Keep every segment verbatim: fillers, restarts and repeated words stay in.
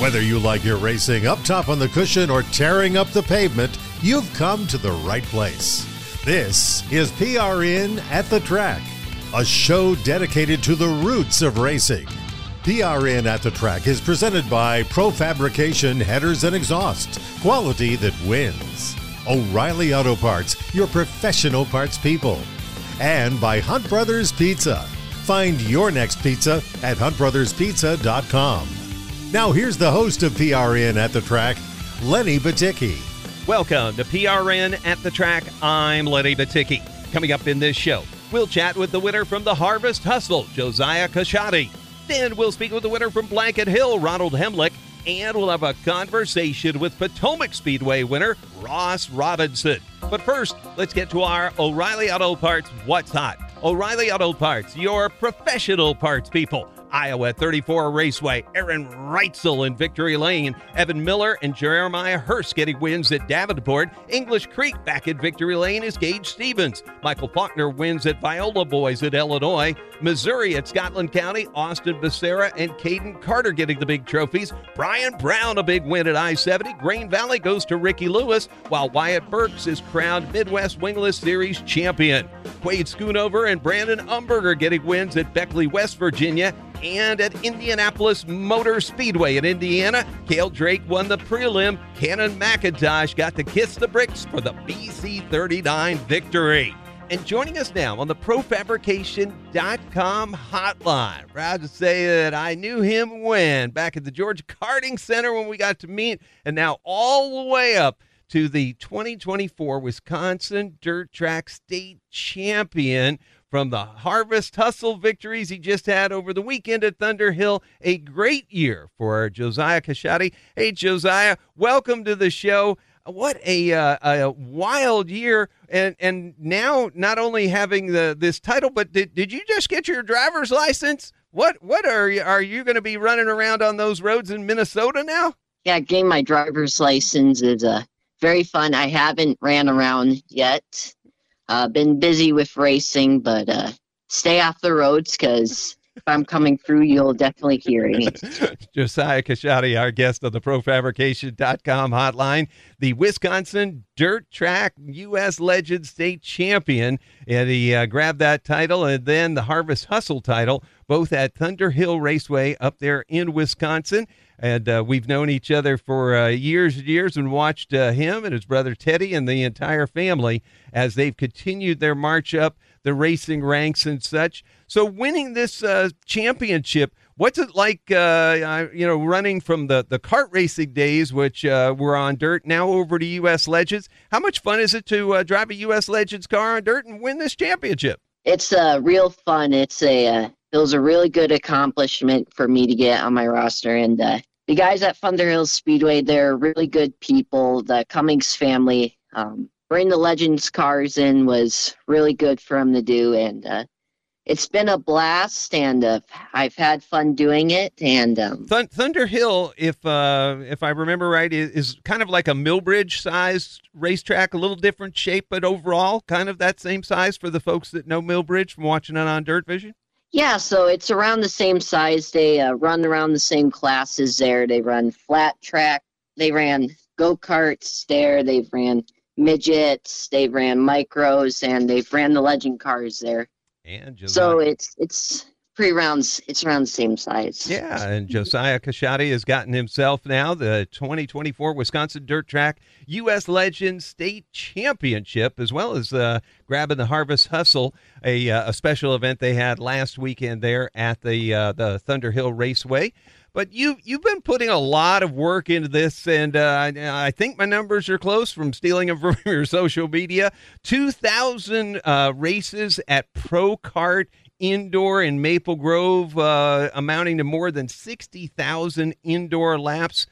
Whether you like your racing up top on the cushion or tearing up the pavement, you've come to the right place. This is P R N at the Track, a show dedicated to the roots of racing. P R N at the Track is presented by Pro Fabrication Headers and Exhaust, quality that wins. O'Reilly Auto Parts, your professional parts people. And by Hunt Brothers Pizza. Find your next pizza at hunt brothers pizza dot com. Now here's the host of P R N at the Track, Lenny Batycki. Welcome to P R N at the Track. I'm Lenny Batycki. Coming up in this show, we'll chat with the winner from the Harvest Hustle, Josiah Coshadi. Then we'll speak with the winner from Blanket Hill, Ronald Hemlick. And we'll have a conversation with Potomac Speedway winner, Ross Robinson. But first, let's get to our O'Reilly Auto Parts What's Hot. O'Reilly Auto Parts, your professional parts people. Iowa thirty-four Raceway, Aaron Reitzel in Victory Lane, Evan Miller and Jeremiah Hurst getting wins at Davenport. English Creek back at Victory Lane is Gage Stevens. Michael Faulkner wins at Viola Boys at Illinois. Missouri at Scotland County, Austin Becerra and Caden Carter getting the big trophies. Brian Brown a big win at I seventy. Grain Valley goes to Ricky Lewis, while Wyatt Burks is crowned Midwest Wingless Series champion. Quade Schoonover and Brandon Umberger getting wins at Beckley, West Virginia. And at Indianapolis Motor Speedway in Indiana, Cale Drake won the prelim. Cannon McIntosh got to kiss the bricks for the B C thirty-nine victory. And joining us now on the pro fabrication dot com hotline, proud to say that I knew him when, back at the Georgia Karting Center when we got to meet, and now all the way up to the twenty twenty-four Wisconsin Dirt Track State Champion. From the Harvest Hustle victories he just had over the weekend at Thunder Hill, a great year for Josiah Coshadi. Hey, Josiah, welcome to the show. What a, uh, a wild year, and and now not only having the this title, but did, did you just get your driver's license? What what are you, are you going to be running around on those roads in Minnesota now? Yeah, getting my driver's license is uh, very fun. I haven't ran around yet. Uh, been busy with racing, but uh, stay off the roads because if I'm coming through, you'll definitely hear it. Josiah Coshadi, our guest on the pro fabrication dot com hotline, the Wisconsin Dirt Track U S Legend State Champion, and he uh, grabbed that title and then the Harvest Hustle title, both at Thunder Hill Raceway up there in Wisconsin. And uh, we've known each other for uh, years and years and watched uh, him and his brother Teddy and the entire family as they've continued their march up the racing ranks and such. So winning this uh, championship, what's it like, uh, you know, running from the, the kart racing days, which uh, were on dirt, now over to U S Legends? How much fun is it to uh, drive a U S Legends car on dirt and win this championship? It's uh, real fun. It's a uh, it was a really good accomplishment for me to get on my roster. And uh, the guys at Thunder Hill Speedway, they're really good people. The Cummings family, um, bringing the Legends cars in was really good for them to do. And uh, it's been a blast, and uh, I've had fun doing it. And um, Th- Thunder Hill, if uh, if I remember right, is, is kind of like a Millbridge-sized racetrack, a little different shape, but overall kind of that same size for the folks that know Millbridge from watching it on Dirt Vision? Yeah, so it's around the same size. They uh, run around the same classes there. They run flat track. They ran go-karts there. They've ran midgets. They've ran micros, and they've ran the Legend cars there. And Josiah. So it's it's pretty rounds. It's around the same size. Yeah, and Josiah Coshadi has gotten himself now the twenty twenty-four Wisconsin Dirt Track U S Legends State Championship, as well as uh, grabbing the Harvest Hustle, a uh, a special event they had last weekend there at the uh, the Thunder Hill Raceway. But you, you've been putting a lot of work into this, and uh, I think my numbers are close from stealing them from your social media. two thousand uh, races at Pro Kart Indoor in Maple Grove, uh, amounting to more than sixty thousand indoor laps.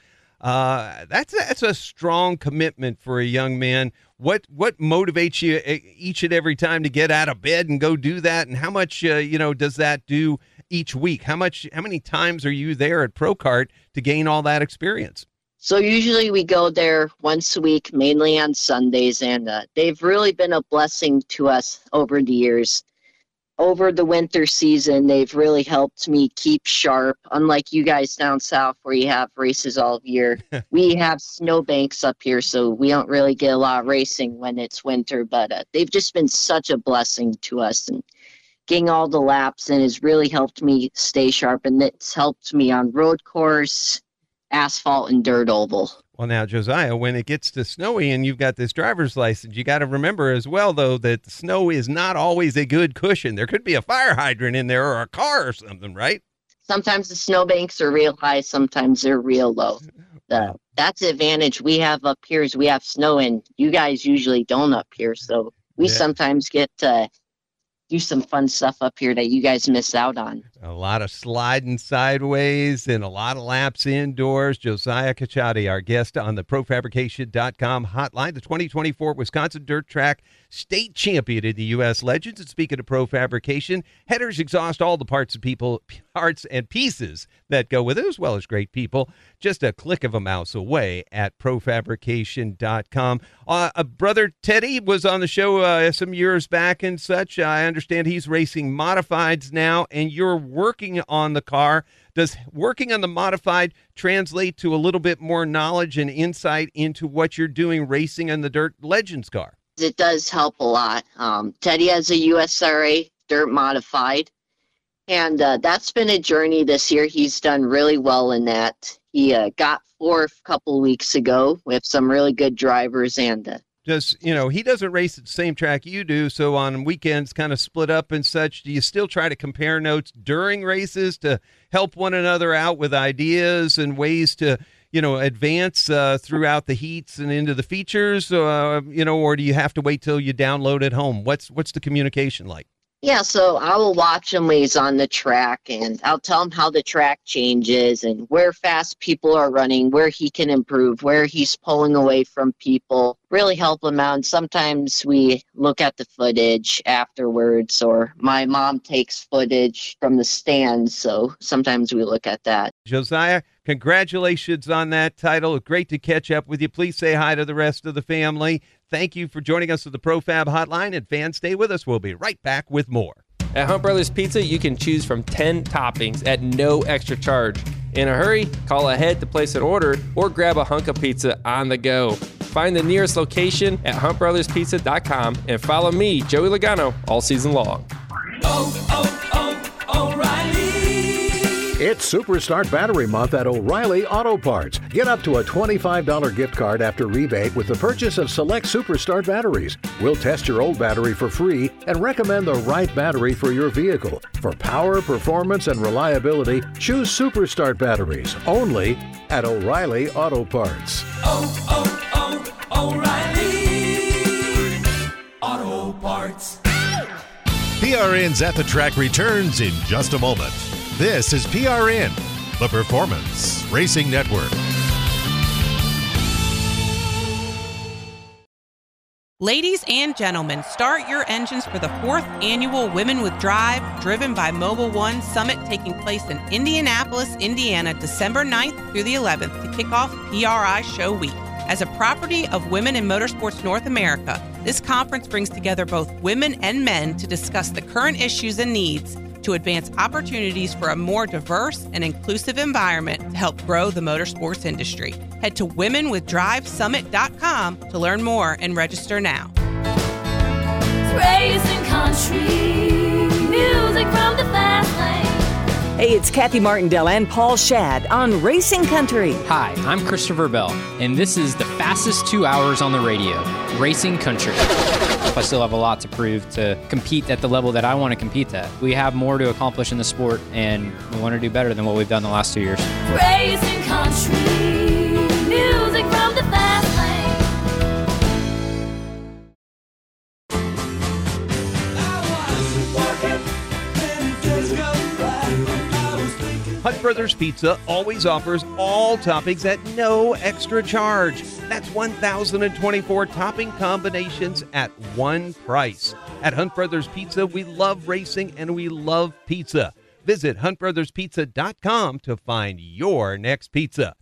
Uh, that's, that's a strong commitment for a young man. What what motivates you each and every time to get out of bed and go do that, and how much uh, you know does that do each week? How much? How many times are you there at Pro Kart to gain all that experience? So usually we go there once a week, mainly on Sundays, and uh, they've really been a blessing to us over the years. over the winter season, they've really helped me keep sharp. Unlike you guys down south where you have races all year, we have snowbanks up here, so we don't really get a lot of racing when it's winter. But uh, they've just been such a blessing to us, and getting all the laps and has really helped me stay sharp. And it's helped me on road course, asphalt, and dirt oval. Well, now, Josiah, when it gets to snowy and you've got this driver's license, you got to remember as well, though, that snow is not always a good cushion. There could be a fire hydrant in there or a car or something, right? Sometimes the snowbanks are real high, sometimes they're real low. The, that's the advantage we have up here is we have snow, and you guys usually don't up here. So we yeah. sometimes get to do some fun stuff up here that you guys miss out on. A lot of sliding sideways and a lot of laps indoors. Josiah Cacciatti, our guest on the pro fabrication dot com hotline, the twenty twenty-four Wisconsin Dirt Track State Champion in the U S Legends. And speaking of pro fabrication, headers exhaust all the parts and people, parts and pieces that go with it, as well as great people, just a click of a mouse away at pro fabrication dot com. Uh, uh, brother Teddy was on the show uh, some years back and such. I understand he's racing modifieds now, and you're working on the car. Does working on the modified translate to a little bit more knowledge and insight into what you're doing racing on the Dirt Legends car? It does help a lot. Um, Teddy has a U S R A Dirt Modified, and uh, that's been a journey this year. He's done really well in that. He uh, got fourth a couple weeks ago with some really good drivers, and uh, Does, you know, he doesn't race at the same track you do, so on weekends kind of split up and such. Do you still try to compare notes during races to help one another out with ideas and ways to, you know, advance uh, throughout the heats and into the features, uh, you know, or do you have to wait till you download at home? What's what's the communication like? Yeah, so I will watch him when he's on the track, and I'll tell him how the track changes and where fast people are running, where he can improve, where he's pulling away from people, really help him out. And sometimes we look at the footage afterwards, or my mom takes footage from the stands, so sometimes we look at that. Josiah, congratulations on that title. Great to catch up with you. Please say hi to the rest of the family. Thank you for joining us at the ProFab Hotline, and fans, stay with us. We'll be right back with more. At Hunt Brothers Pizza, you can choose from ten toppings at no extra charge. In a hurry, call ahead to place an order or grab a hunk of pizza on the go. Find the nearest location at hunt brothers pizza dot com and follow me, Joey Logano, all season long. Oh, oh, oh, O'Reilly. It's Superstart Battery Month at O'Reilly Auto Parts. Get up to a twenty-five dollars gift card after rebate with the purchase of select Superstart batteries. We'll test your old battery for free and recommend the right battery for your vehicle. For power, performance, and reliability, choose Superstart batteries only at O'Reilly Auto Parts. Oh, oh, oh, O'Reilly Auto Parts. P R N's At the Track returns in just a moment. This is P R N, the Performance Racing Network. Ladies and gentlemen, start your engines for the fourth annual Women with Drive, driven by Mobil One Summit, taking place in Indianapolis, Indiana, December ninth through the eleventh to kick off P R I Show Week. As a property of Women in Motorsports North America, this conference brings together both women and men to discuss the current issues and needs to advance opportunities for a more diverse and inclusive environment to help grow the motorsports industry. Head to women with drive summit dot com to learn more and register now. Racing country, music from the fast lane. Hey, it's Kathy Martindale and Paul Shad on Racing Country. Hi, I'm Christopher Bell, and this is the fastest two hours on the radio, Racing Country. I still have a lot to prove to compete at the level that I want to compete at. We have more to accomplish in the sport, and we want to do better than what we've done the last two years. Racing country, music from the fast lane. Hunt Brothers Pizza always offers all toppings at no extra charge. That's one thousand twenty-four topping combinations at one price. At Hunt Brothers Pizza, we love racing and we love pizza. Visit hunt brothers pizza dot com to find your next pizza.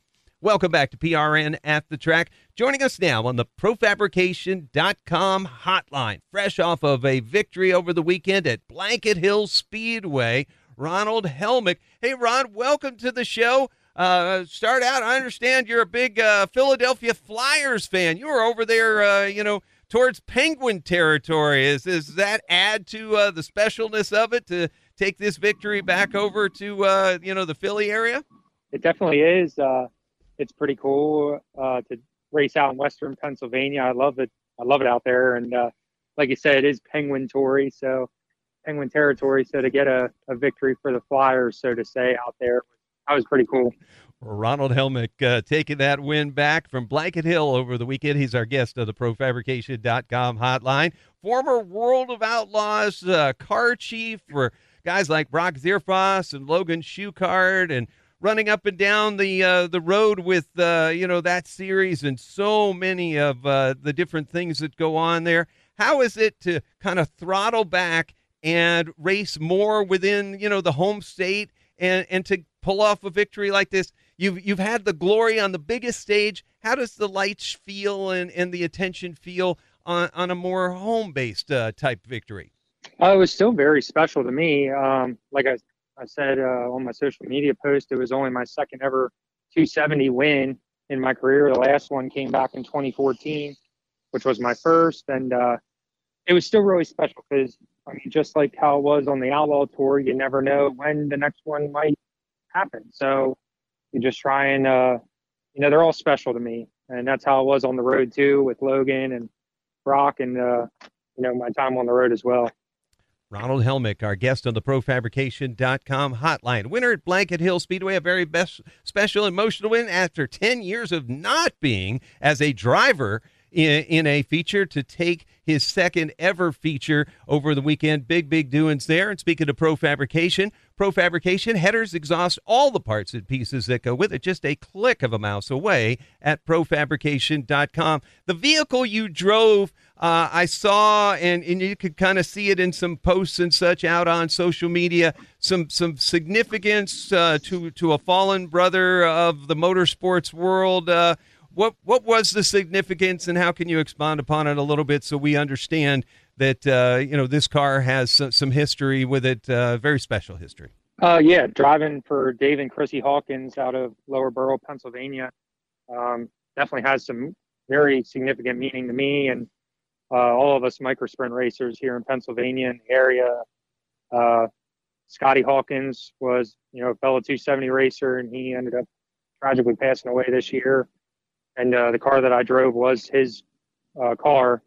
Welcome back to P R N at the Track. Joining us now on the Pro Fabrication dot com hotline, fresh off of a victory over the weekend at Blanket Hill Speedway, Ronald Helmick. Hey, Ron, welcome to the show. Uh, start out, I understand you're a big uh, Philadelphia Flyers fan. You were over there, uh, you know, towards Penguin territory. Is, does that add to uh, the specialness of it to take this victory back over to, uh, you know, the Philly area? It definitely is. Uh, it's pretty cool uh, to race out in Western Pennsylvania. I love it. I love it out there. And uh, like you said, it is Penguin Tory, so Penguin territory. So to get a, a victory for the Flyers, so to say, out there, that was pretty cool. Ronald Helmick uh, taking that win back from Blanket Hill over the weekend. He's our guest of the Pro Fabrication dot com hotline. Former World of Outlaws uh, car chief for guys like Brock Zierfoss and Logan Schuchard, and running up and down the uh, the road with uh, you know that series and so many of uh, the different things that go on there. How is it to kind of throttle back and race more within you know the home state and and to pull off a victory like this? You've you've had the glory on the biggest stage. How does the lights feel and, and the attention feel on, on a more home-based uh, type victory? Uh, it was still very special to me. Um, like I, I said uh, on my social media post, it was only my second ever two seventy win in my career. The last one came back in twenty fourteen, which was my first. And uh, it was still really special because, I mean, just like how it was on the Outlaw Tour, you never know when the next one might happen. So you just try and, uh, you know, they're all special to me. And that's how it was on the road, too, with Logan and Brock and, uh, you know, my time on the road as well. Ronald Helmick, our guest on the Pro Fabrication dot com hotline. Winner at Blanket Hill Speedway, a very best special emotional win after ten years of not being as a driver in, in a feature to take his second ever feature over the weekend. Big, big doings there. And speaking of Pro Fabrication, Pro Fabrication headers exhaust all the parts and pieces that go with it, just a click of a mouse away at Pro Fabrication dot com. The vehicle you drove, uh, I saw, and, and you could kind of see it in some posts and such out on social media, some some significance uh, to, to a fallen brother of the motorsports world. Uh, What what was the significance, and how can you expound upon it a little bit so we understand that uh, you know this car has some, some history with it, uh, very special history? Uh, yeah, driving for Dave and Chrissy Hawkins out of Lower Borough, Pennsylvania, um, definitely has some very significant meaning to me and uh, all of us micro sprint racers here in Pennsylvania and the area. Uh, Scotty Hawkins was, you know, a fellow two seventy racer, and he ended up tragically passing away this year. And uh, the car that I drove was his uh, car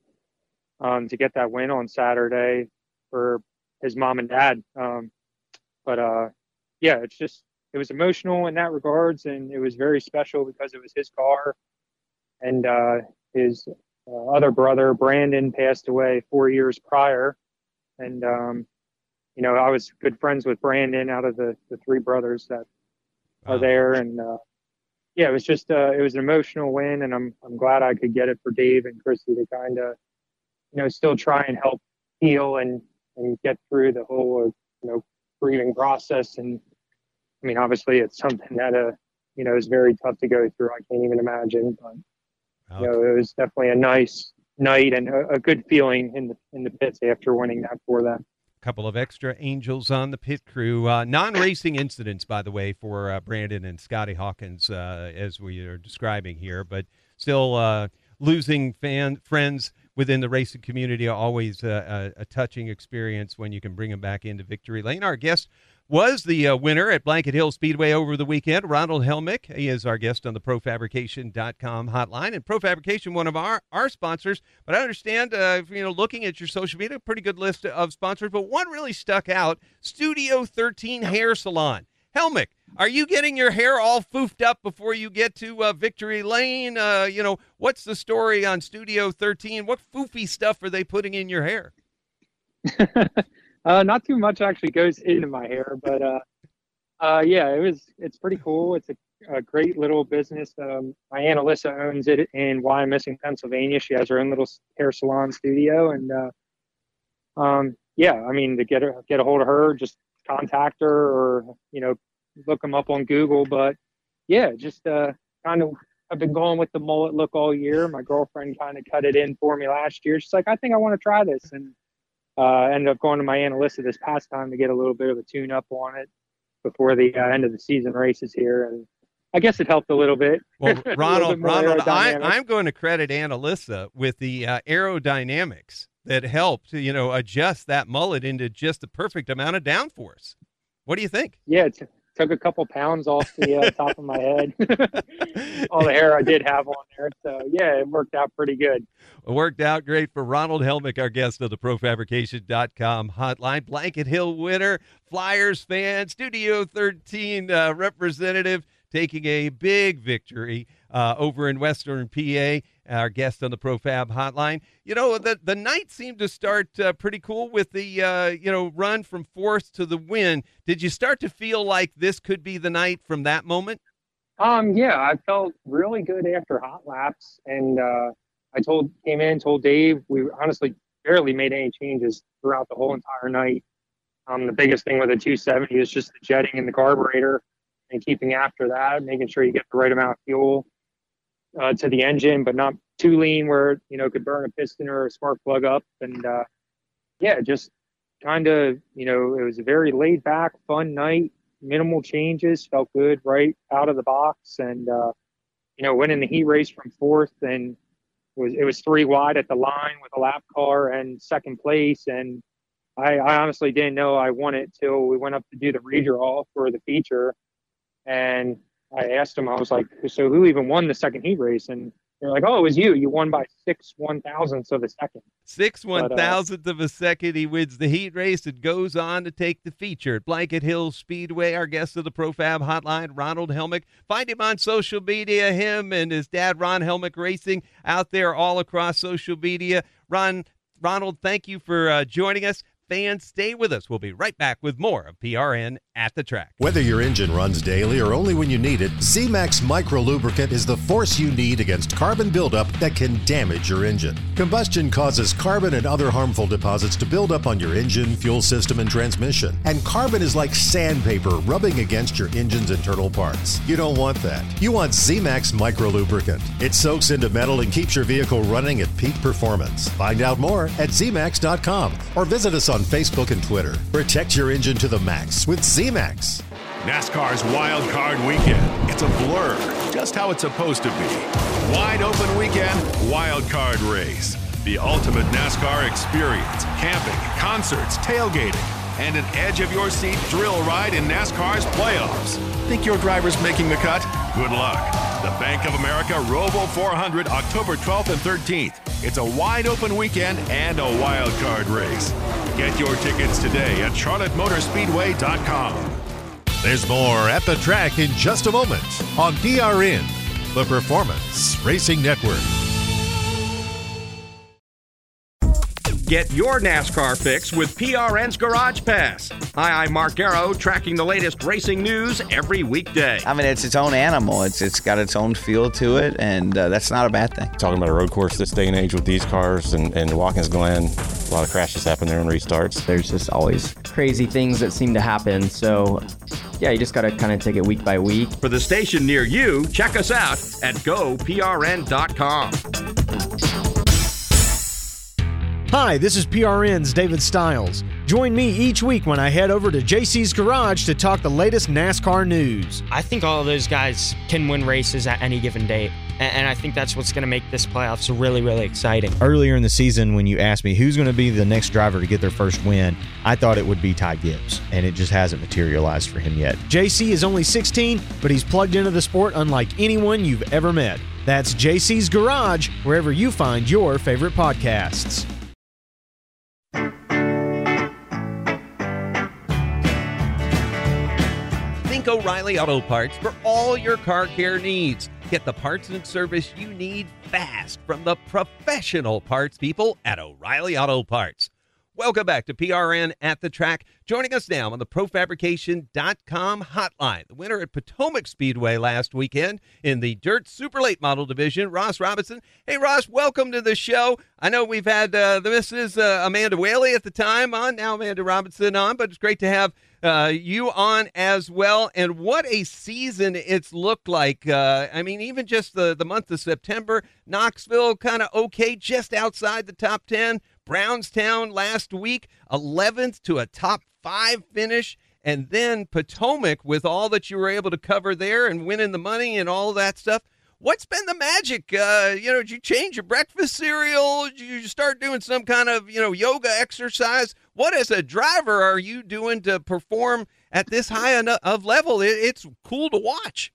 um, to get that win on Saturday for his mom and dad. Um, but uh, yeah, it's just, it was emotional in that regards, and it was very special because it was his car. And uh, his uh, other brother, Brandon, passed away four years prior. And, um, you know, I was good friends with Brandon out of the, the three brothers that are there. And, uh, yeah, it was just uh, it was an emotional win, and I'm I'm glad I could get it for Dave and Chrissy to kind of, you know, still try and help heal and, and get through the whole, you know, grieving process. And I mean, obviously, it's something that uh, you know, is very tough to go through. I can't even imagine, but you know, it was definitely a nice night and a, a good feeling in the in the pits after winning that for them. Couple of extra angels on the pit crew. Uh, non-racing incidents, by the way, for uh, Brandon and Scotty Hawkins, uh, as we are describing here, but still uh, losing fan friends within the racing community are always uh, a, a touching experience when you can bring them back into victory lane. Our guest was the uh, winner at Blanket Hill Speedway over the weekend, Ronald Helmick. He is our guest on the Pro Fabrication dot com hotline. And Pro Fabrication, one of our, our sponsors. But I understand, uh, you know, looking at your social media, a pretty good list of sponsors. But one really stuck out, Studio thirteen Hair Salon. Helmick, are you getting your hair all foofed up before you get to uh, Victory Lane? Uh, you know, what's the story on Studio thirteen? What foofy stuff are they putting in your hair? Uh, not too much actually goes into my hair, but uh, uh, yeah, it was. It's pretty cool. It's a, a great little business. Um, my Aunt Alyssa owns it in Wyomissing, Pennsylvania. She has her own little hair salon studio, and uh, um, yeah, I mean, to get her, get a hold of her, just contact her, or you know, look them up on Google. But yeah, just uh, kind of I've been going with the mullet look all year. My girlfriend kind of cut it in for me last year. She's like, I think I want to try this. And uh, ended up going to my Analista this past time to get a little bit of a tune up on it before the uh, end of the season races here. And I guess it helped a little bit. Well, Ronald, Ronald, I, I'm going to credit Analista with the uh, aerodynamics that helped, you know, adjust that mullet into just the perfect amount of downforce. What do you think? Yeah, it t- took a couple pounds off the uh, top of my head. All the hair I did have on there. So, yeah, it worked out pretty good. It worked out great for Ronald Helmick, our guest of the pro fabrication dot com hotline. Blanket Hill winner, Flyers fan, Studio thirteen uh, representative, taking a big victory uh, over in Western P A, our guest on the ProFab hotline. You know, the, the night seemed to start uh, pretty cool with the, uh, you know, run from fourth to the win. Did you start to feel like this could be the night from that moment? Um, yeah, I felt really good after hot laps. And uh, I told, came in, told Dave, we honestly barely made any changes throughout the whole entire night. Um, the biggest thing with the two seventy is just the jetting in the carburetor and keeping after that, making sure you get the right amount of fuel uh, to the engine, but not too lean where, you know, could burn a piston or a spark plug up. And uh, yeah, just kind of, you know, it was a very laid back, fun night, minimal changes, felt good right out of the box. And, uh, you know, winning the heat race from fourth and was, it was three wide at the line with a lap car and second place. And I, I honestly didn't know I won it till we went up to do the redraw for the feature. And I asked him, I was like, so who even won the second heat race? And they're like, oh, it was you. You won by six one thousandths of a second. Six one thousandth uh, of a second. He wins the heat race and goes on to take the feature at Blanket Hill Speedway. Our guest of the ProFab hotline, Ronald Helmick. Find him on social media, him and his dad, Ron Helmick Racing, out there all across social media. Ron, Ronald, thank you for uh, joining us. Fans, stay with us. We'll be right back with more of P R N at the Track. Whether your engine runs daily or only when you need it, Z-Max Micro Lubricant is the force you need against carbon buildup that can damage your engine. Combustion causes carbon and other harmful deposits to build up on your engine, fuel system, and transmission. And carbon is like sandpaper rubbing against your engine's internal parts. You don't want that. You want Z-Max Micro Lubricant. It soaks into metal and keeps your vehicle running at peak performance. Find out more at Z max dot com or visit us on Facebook and Twitter. Protect your engine to the max with Z-Max. NASCAR's Wild Card Weekend. It's a blur, just how it's supposed to be. Wide open weekend, Wild Card Race. The ultimate NASCAR experience. Camping, concerts, tailgating, and an edge-of-your-seat thrill ride in NASCAR's playoffs. Think your driver's making the cut? Good luck. The Bank of America Roval four hundred, October twelfth and thirteenth. It's a wide-open weekend and a wild card race. Get your tickets today at charlotte motor speedway dot com. There's more at the track in just a moment on P R N, the Performance Racing Network. Get your NASCAR fix with P R N's Garage Pass. Hi, I'm Mark Garrow, tracking the latest racing news every weekday. I mean, it's its own animal. It's It's got its own feel to it, and uh, that's not a bad thing. Talking about a road course this day and age with these cars and, and Watkins Glen, a lot of crashes happen there and restarts. There's just always crazy things that seem to happen, so yeah, you just got to kind of take it week by week. For the station near you, check us out at go P R N dot com. Hi, this is P R N's David Stiles. Join me each week when I head over to J C's Garage to talk the latest NASCAR news. I think all of those guys can win races at any given date, and I think that's what's going to make this playoffs really, really exciting. Earlier in the season, when you asked me who's going to be the next driver to get their first win, I thought it would be Ty Gibbs, and it just hasn't materialized for him yet. J C is only sixteen, but he's plugged into the sport unlike anyone you've ever met. That's J C's Garage, wherever you find your favorite podcasts. Think O'Reilly Auto Parts for all your car care needs. Get the parts and service you need fast from the professional parts people at O'Reilly Auto Parts. Welcome back to P R N at the Track. Joining us now on the pro fabrication dot com hotline, the winner at Potomac Speedway last weekend in the Dirt Super Late Model Division, Ross Robinson. Hey, Ross, welcome to the show. I know we've had uh, the Missus Uh, Amanda Whaley at the time on, now Amanda Robinson on, but it's great to have uh, you on as well. And what a season it's looked like. Uh, I mean, even just the, the month of September, Knoxville kind of okay, just outside the top ten. Brownstown last week, eleventh to a top five finish. And then Potomac with all that you were able to cover there and winning the money and all that stuff. What's been the magic? Uh, you know, did you change your breakfast cereal? Did you start doing some kind of, you know, yoga exercise? What as a driver are you doing to perform at this high enough of level? It, it's cool to watch.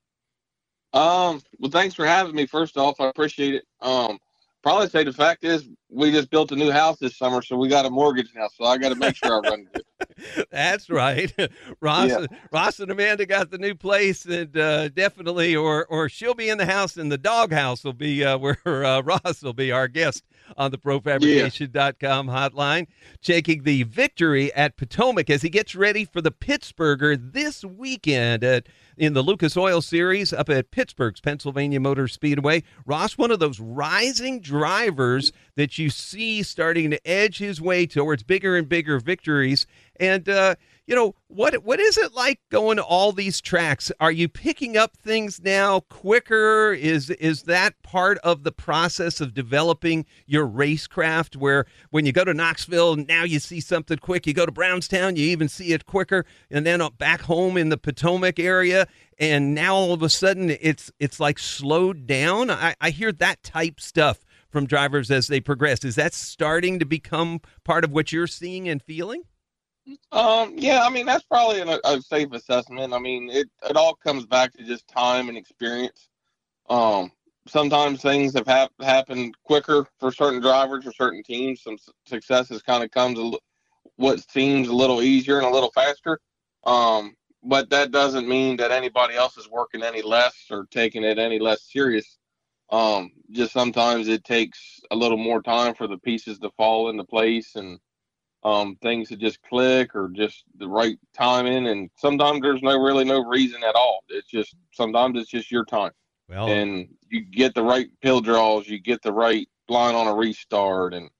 Um, well, thanks for having me. First off, I appreciate it. Um, probably say the fact is we just built a new house this summer, so we got a mortgage now, so I got to make sure I run good. That's right. Ross, Yeah. Ross and Amanda got the new place, and uh, definitely, or or she'll be in the house, and the dog house will be uh, where uh, Ross will be our guest on the pro fabrication dot com hotline, taking the victory at Potomac as he gets ready for the Pittsburgher this weekend at, in the Lucas Oil Series up at Pittsburgh's Pennsylvania Motor Speedway. Ross, one of those rising drivers that you see starting to edge his way towards bigger and bigger victories. And, uh, you know, what what is it like going to all these tracks? Are you picking up things now quicker? Is is that part of the process of developing your racecraft where when you go to Knoxville, now you see something quick. You go to Brownstown, you even see it quicker. And then back home in the Potomac area, and now all of a sudden it's it's like slowed down. I, I hear that type stuff from drivers as they progress. Is that starting to become part of what you're seeing and feeling? Um, yeah, I mean, that's probably a, a safe assessment. I mean, it, it all comes back to just time and experience. Um, sometimes things have hap- happened quicker for certain drivers or certain teams. Some su- successes kind of comes a l- what seems a little easier and a little faster. Um, but that doesn't mean that anybody else is working any less or taking it any less serious. Um, just sometimes it takes a little more time for the pieces to fall into place and um, things to just click or just the right timing. And sometimes there's no really no reason at all. It's just sometimes it's just your time. Well, and you get the right pill draws, you get the right line on a restart, and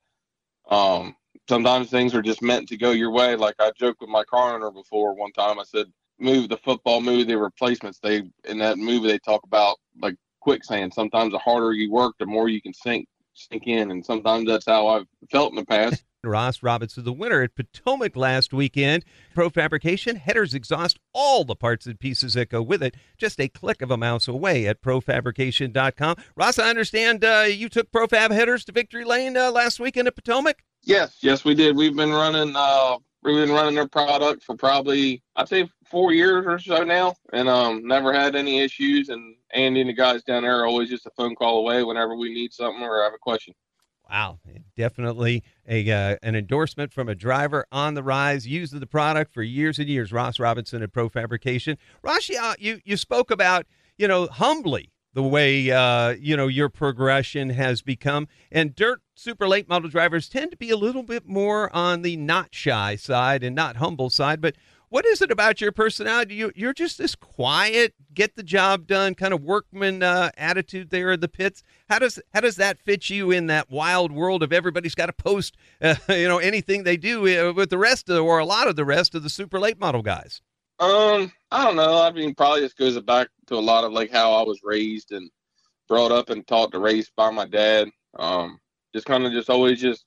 um, sometimes things are just meant to go your way. Like I joked with my car owner before one time. I said, "Move the football, move the replacements." They in that movie they talk about like quicksand. Sometimes the harder you work, the more you can sink sink in, and sometimes that's how I've felt in the past. Ross Robinson, the winner at Potomac last weekend. Pro Fabrication, headers exhaust all the parts and pieces that go with it, just a click of a mouse away at pro fabrication dot com. Ross, I understand uh, you took ProFab headers to victory lane uh, last weekend at Potomac? Yes, yes, we did. We've been running uh, we've been running their product for probably, I'd say, four years or so now, and um, never had any issues. And Andy and the guys down there are always just a phone call away whenever we need something or have a question. Wow, definitely a uh, an endorsement from a driver on the rise, using the product for years and years. Ross Robinson at Pro Fabrication. Ross, uh, you you spoke about, you know, humbly the way uh, you know your progression has become, and dirt super late model drivers tend to be a little bit more on the not shy side and not humble side. But what is it about your personality? You, you're just this quiet, get the job done, kind of workman uh, attitude there in the pits. How does how does that fit you in that wild world of everybody's got to post, uh, you know, anything they do uh, with the rest of, or a lot of the rest of the super late model guys? Um, I don't know. I mean, probably just goes back to a lot of like how I was raised and brought up and taught to race by my dad. Um, just kind of just always just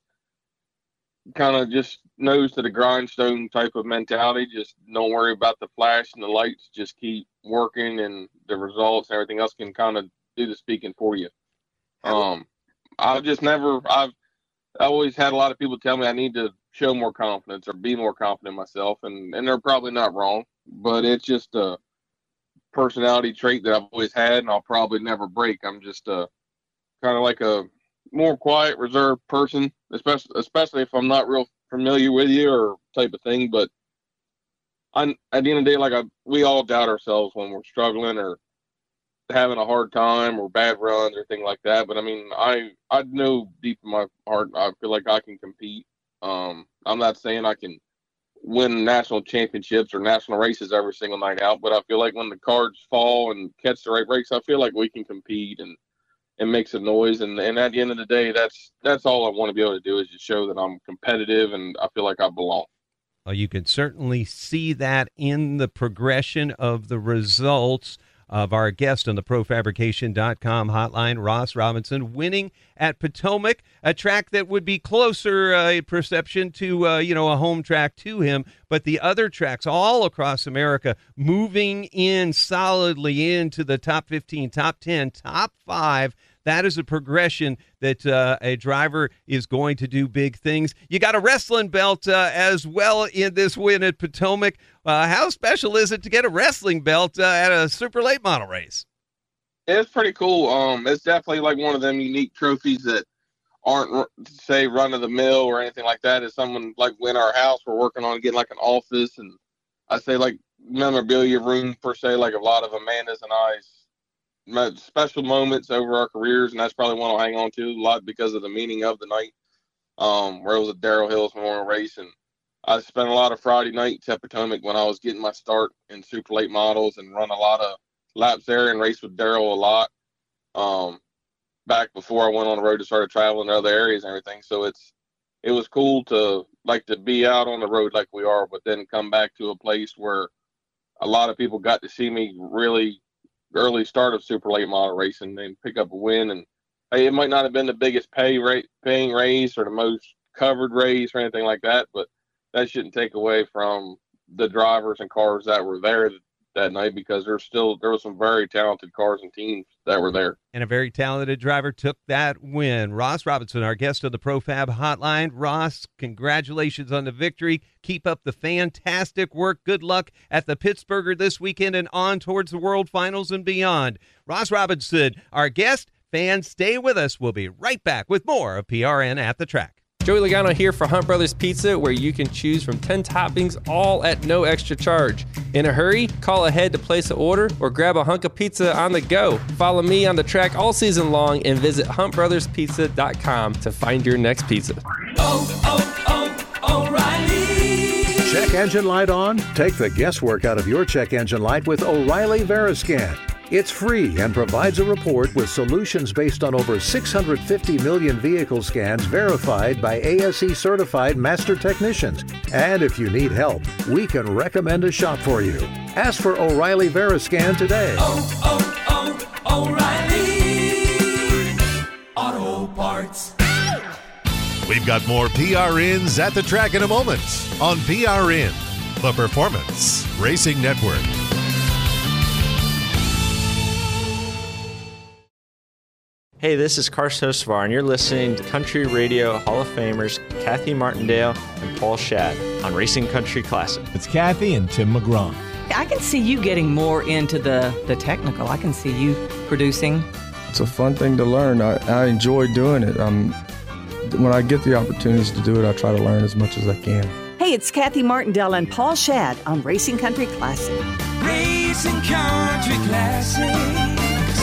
kind of just nose to the grindstone type of mentality. Just don't worry about the flash and the lights. Just keep working, and the results and everything else can kind of do the speaking for you. Um, I've just never, I've always had a lot of people tell me I need to show more confidence or be more confident in myself. And, and they're probably not wrong, but it's just a personality trait that I've always had, and I'll probably never break. I'm just a kind of like a more quiet, reserved person, especially especially if I'm not real familiar with you or type of thing. But I'm, at the end of the day, like I, we all doubt ourselves when we're struggling or having a hard time or bad runs or thing like that. But I mean, I I know deep in my heart, I feel like I can compete. Um, I'm not saying I can win national championships or national races every single night out, but I feel like when the cards fall and catch the right breaks, I feel like we can compete and and make some noise. And, and at the end of the day, that's that's all I want to be able to do is just show that I'm competitive and I feel like I belong. Uh, you can certainly see that in the progression of the results of our guest on the pro fabrication dot com hotline, Ross Robinson, winning at Potomac, a track that would be closer uh, perception to, uh, you know, a home track to him. But the other tracks all across America moving in solidly into the top fifteen, top ten, top five. That is a progression that uh, a driver is going to do big things. You got a wrestling belt uh, as well in this win at Potomac. Uh, how special is it to get a wrestling belt uh, at a super late model race? It's pretty cool. Um, it's definitely like one of them unique trophies that aren't, say, run of the mill or anything like that. It's someone like in our house, we're working on getting like an office, and I say like memorabilia room per se, like a lot of Amanda's and I's special moments over our careers, and that's probably one I'll hang on to a lot because of the meaning of the night, um, where it was a Darrell Hills Memorial Race. And I spent a lot of Friday nights at Potomac when I was getting my start in super late models and run a lot of laps there and race with Darrell a lot um, back before I went on the road to start traveling to other areas and everything. So it's it was cool to like to be out on the road like we are, but then come back to a place where a lot of people got to see me really early start of super late model racing and pick up a win. And hey, it might not have been the biggest pay rate paying race or the most covered race or anything like that, but that shouldn't take away from the drivers and cars that were there that night, because there's still there were some very talented cars and teams that were there. And a very talented driver took that win. Ross Robinson, our guest of the ProFab Hotline. Ross, congratulations on the victory. Keep up the fantastic work. Good luck at the Pittsburgher this weekend and on towards the World Finals and beyond. Ross Robinson, our guest. Fans, stay with us. We'll be right back with more of P R N at the Track. Joey Logano here for Hunt Brothers Pizza, where you can choose from ten toppings, all at no extra charge. In a hurry? Call ahead to place an order or grab a hunk of pizza on the go. Follow me on the track all season long and visit hunt brothers pizza dot com to find your next pizza. Oh, oh, oh, O'Reilly. Check engine light on? Take the guesswork out of your check engine light with O'Reilly Veriscan. It's free and provides a report with solutions based on over six hundred fifty million vehicle scans verified by A S E certified master technicians. And if you need help, we can recommend a shop for you. Ask for O'Reilly Veriscan today. Oh, oh, oh, O'Reilly Auto Parts. We've got more P R Ns at the track in a moment on P R N, the Performance Racing Network. Hey, this is Karst Hocevar, and you're listening to Country Radio Hall of Famers Kathy Martindale and Paul Shad on Racing Country Classic. It's Kathy and Tim McGraw. I can see you getting more into the, the technical. I can see you producing. It's a fun thing to learn. I, I enjoy doing it. Um, when I get the opportunities to do it, I try to learn as much as I can. Hey, it's Kathy Martindale and Paul Shad on Racing Country Classic. Racing Country Classic.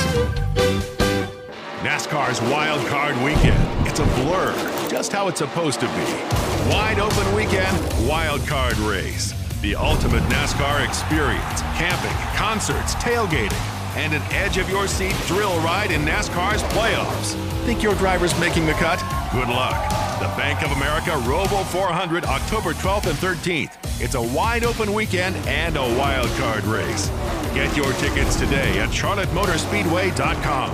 NASCAR's Wild Card Weekend. It's a blur, just how it's supposed to be. Wide open weekend, Wild Card Race. The ultimate NASCAR experience. Camping, concerts, tailgating, and an edge-of-your-seat thrill ride in NASCAR's playoffs. Think your driver's making the cut? Good luck. The Bank of America Roval four hundred, October twelfth and thirteenth. It's a wide open weekend and a wild card race. Get your tickets today at charlotte motor speedway dot com.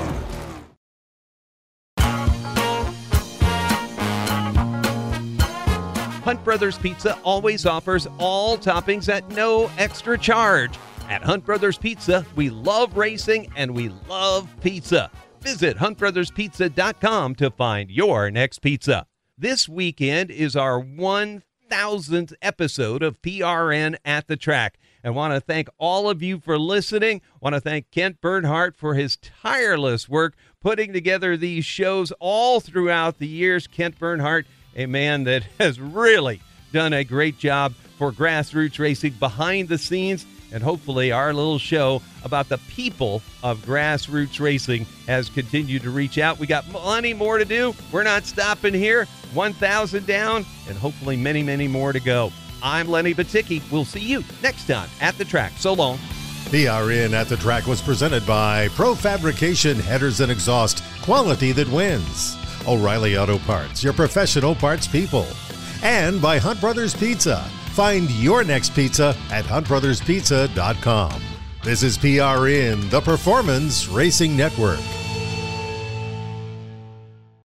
Hunt Brothers Pizza always offers all toppings at no extra charge. At Hunt Brothers Pizza, we love racing and we love pizza. Visit hunt brothers pizza dot com to find your next pizza. This weekend is our one thousandth episode of P R N at the Track. I want to thank all of you for listening. I want to thank Kent Bernhardt for his tireless work putting together these shows all throughout the years. Kent Bernhardt, a man that has really done a great job for grassroots racing behind the scenes, and hopefully our little show about the people of grassroots racing has continued to reach out. We got plenty more to do. We're not stopping here. one thousand down, and hopefully many, many more to go. I'm Lenny Baticki. We'll see you next time at the track. So long. P R N at the Track was presented by Pro Fabrication Headers and Exhaust, quality that wins. O'Reilly Auto Parts, your professional parts people. And by Hunt Brothers Pizza, Find your next pizza at hunt brothers pizza dot com. This is P R N, the Performance Racing Network.